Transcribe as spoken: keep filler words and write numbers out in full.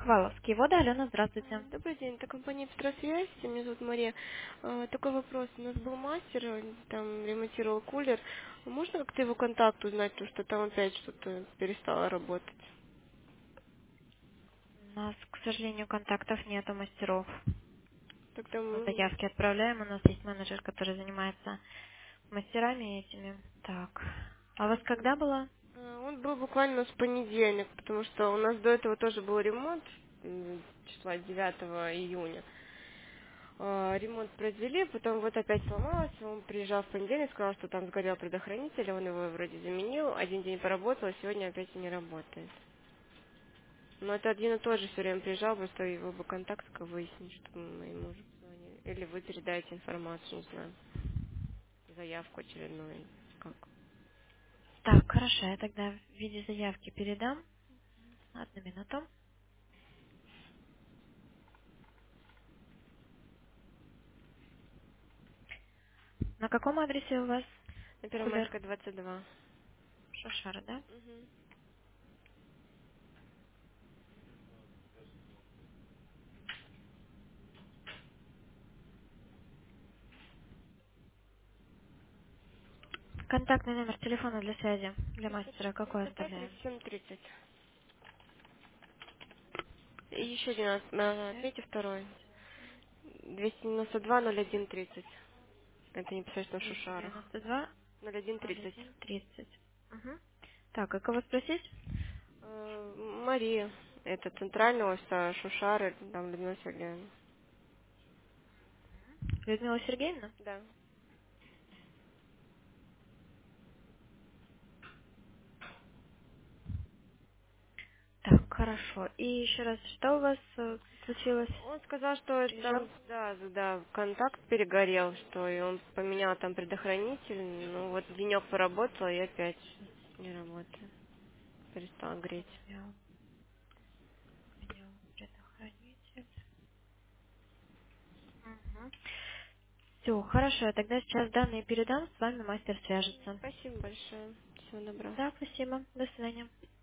Хваловские воды, Алена, А, здравствуйте. Добрый день, это компания Петросвязь, меня зовут Мария. А, Такой вопрос, у нас был мастер, он там ремонтировал кулер. Можно как-то его контакт узнать, потому что там опять что-то перестало работать? У нас, к сожалению, контактов нет у мастеров. Тогда Мы мы... заявки отправляем, у нас есть менеджер, который занимается мастерами этими. Так, а у вас когда было? А, Он был буквально у нас в понедельник, потому что у нас до этого тоже был ремонт, м, числа девятого июня. А, Ремонт произвели, потом вот опять сломалось, он приезжал в понедельник, сказал, что там сгорел предохранитель, он его вроде заменил, один день поработал, а сегодня опять не работает. Но это один и тот же все время приезжал, просто его бы контакт как выяснить, чтобы мы ему уже позвонили. Или вы передаете информацию, не знаю, заявку очередную. Как? Так, хорошо, я тогда в виде заявки передам. Одну минуту. На каком адресе у вас На кулер? Первомайская, двадцать два. Шашара, да? Мгм. Контактный номер телефона для связи для мастера какой тридцать пять оставляем? тридцать семь тридцать. И еще один, раз, а, Пять, третий, второй. двести девяносто два ноль один тридцать. Это непосредственно двести Шушара. девяносто два ноль один ноль тридцать. один тридцать. Угу. Так, а кого спросить? Э, Мария. Это центральный офис, а Шушары, там Людмила Сергеевна. Людмила Сергеевна? Да. Так, хорошо. И еще раз, что у вас э, случилось? Он сказал, что Приезжал? там, да, да, контакт перегорел, что и он поменял там предохранитель. Ну вот денек поработал и опять не работает. Перестал греть. Поменял, поменял предохранитель. Угу. Все, хорошо. Я тогда сейчас данные передам, с вами мастер свяжется. Спасибо большое. Всего доброго. Да, спасибо. До свидания.